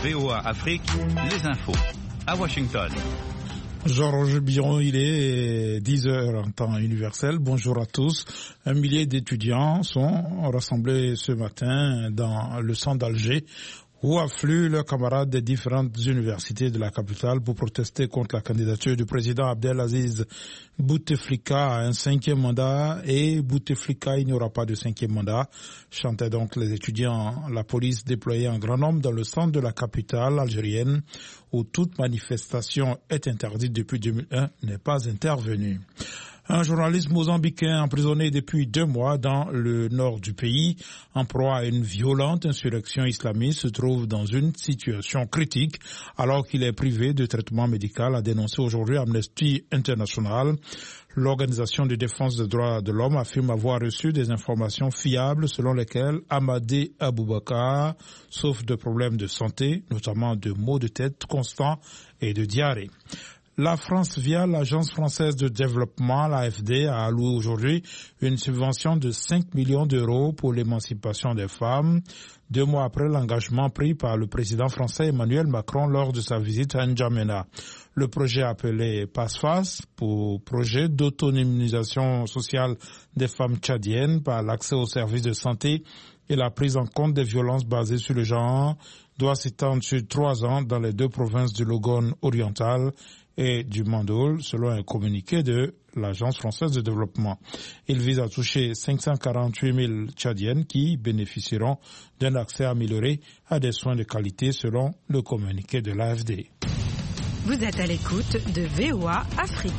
VOA Afrique, les infos. À Washington. Georges Biron, il est 10h en temps universel. Bonjour à tous. 1 millier d'étudiants sont rassemblés ce matin dans le centre d'Alger où affluent leurs camarades des différentes universités de la capitale pour protester contre la candidature du président Abdelaziz Bouteflika à un 5e mandat, et Bouteflika, il n'y aura pas de 5e mandat, chantaient donc les étudiants. La police déployée en grand nombre dans le centre de la capitale algérienne où toute manifestation est interdite depuis 2001 n'est pas intervenue. Un journaliste mozambicain emprisonné depuis 2 mois dans le nord du pays, en proie à une violente insurrection islamiste, se trouve dans une situation critique alors qu'il est privé de traitement médical, a dénoncé aujourd'hui Amnesty International. L'organisation de défense des droits de l'homme affirme avoir reçu des informations fiables selon lesquelles Amadé Aboubakar souffre de problèmes de santé, notamment de maux de tête constants et de diarrhée. La France, via l'Agence française de développement, l'AFD, a alloué aujourd'hui une subvention de 5 millions d'euros pour l'émancipation des femmes, 2 mois après l'engagement pris par le président français Emmanuel Macron lors de sa visite à N'Djamena. Le projet appelé PASFAS, pour projet d'autonomisation sociale des femmes tchadiennes par l'accès aux services de santé et la prise en compte des violences basées sur le genre, doit s'étendre sur 3 ans dans les 2 provinces du Logone oriental et du Mandoul, selon un communiqué de l'Agence française de développement. Il vise à toucher 548 000 Tchadiennes qui bénéficieront d'un accès amélioré à des soins de qualité, selon le communiqué de l'AFD. Vous êtes à l'écoute de VOA Afrique.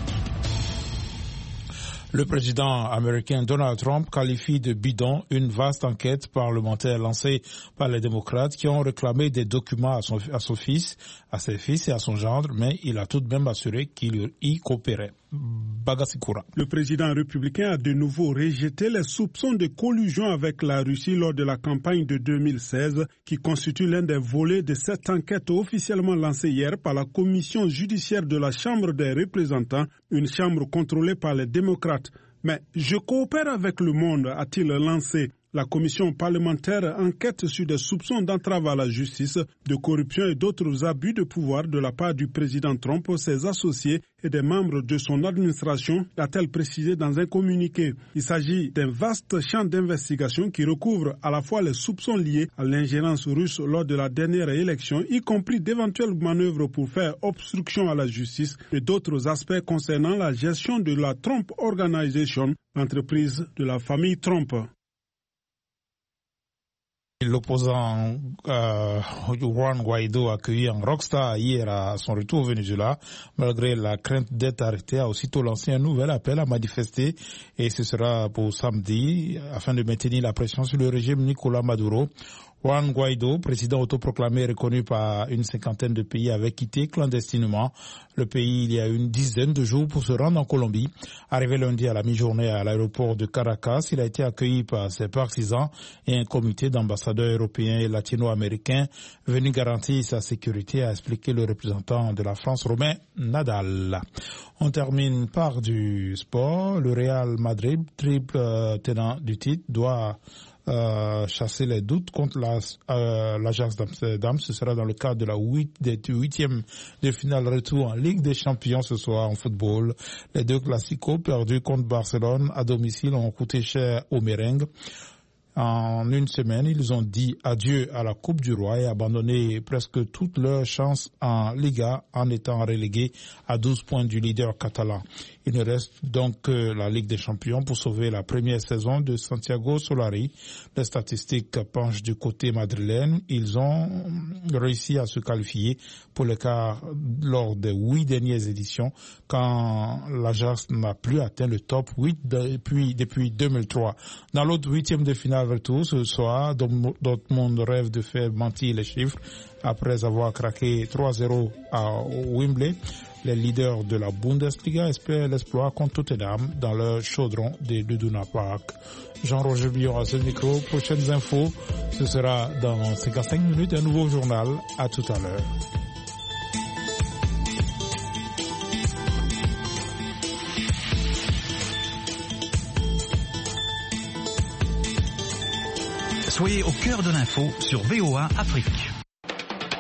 Le président américain Donald Trump qualifie de bidon une vaste enquête parlementaire lancée par les démocrates qui ont réclamé des documents à ses fils et à son gendre, mais il a tout de même assuré qu'il y coopérait. Bagassikura. Le président républicain a de nouveau rejeté les soupçons de collusion avec la Russie lors de la campagne de 2016, qui constitue l'un des volets de cette enquête officiellement lancée hier par la commission judiciaire de la Chambre des représentants, une chambre contrôlée par les démocrates. Mais je coopère avec le monde, a-t-il lancé. La commission parlementaire enquête sur des soupçons d'entrave à la justice, de corruption et d'autres abus de pouvoir de la part du président Trump, ses associés et des membres de son administration, a-t-elle précisé dans un communiqué. Il s'agit d'un vaste champ d'investigation qui recouvre à la fois les soupçons liés à l'ingérence russe lors de la dernière élection, y compris d'éventuelles manœuvres pour faire obstruction à la justice, et d'autres aspects concernant la gestion de la Trump Organization, l'entreprise de la famille Trump. L'opposant Juan Guaido, accueilli en rockstar hier à son retour au Venezuela, malgré la crainte d'être arrêté, a aussitôt lancé un nouvel appel à manifester, et ce sera pour samedi afin de maintenir la pression sur le régime Nicolás Maduro. Juan Guaido, président autoproclamé reconnu par une 50aine de pays, avait quitté clandestinement le pays il y a une dizaine de jours pour se rendre en Colombie. Arrivé lundi à la mi-journée à l'aéroport de Caracas, il a été accueilli par ses partisans et un comité d'ambassadeurs européens et latino-américains venus garantir sa sécurité, a expliqué le représentant de la France, Romain Nadal. On termine par du sport. Le Real Madrid, triple tenant du titre, doit chasser les doutes contre l'Ajax d'Amsterdam. Ce sera dans le cadre de la 8e de finale retour en Ligue des Champions ce soir en football. Les 2 classicos perdus contre Barcelone à domicile ont coûté cher aux merengues. En une semaine, ils ont dit adieu à la Coupe du Roi et abandonné presque toutes leurs chances en Liga en étant relégués à 12 points du leader catalan. Il ne reste donc que la Ligue des Champions pour sauver la première saison de Santiago Solari. Les statistiques penchent du côté madrilène. Ils ont réussi à se qualifier pour l'écart lors des 8 dernières éditions, quand l'Ajax n'a plus atteint le top 8 depuis 2003. Dans l'autre 8e de finale retour ce soir, Dortmund rêve de faire mentir les chiffres après avoir craqué 3-0 à Wembley. Les leaders de la Bundesliga espèrent l'exploit contre Tottenham dans leur chaudron de Duduna Park. Jean-Roger Bion à ce micro. Prochaines infos, ce sera dans 55 minutes, un nouveau journal. À tout à l'heure. Soyez au cœur de l'info sur VOA Afrique.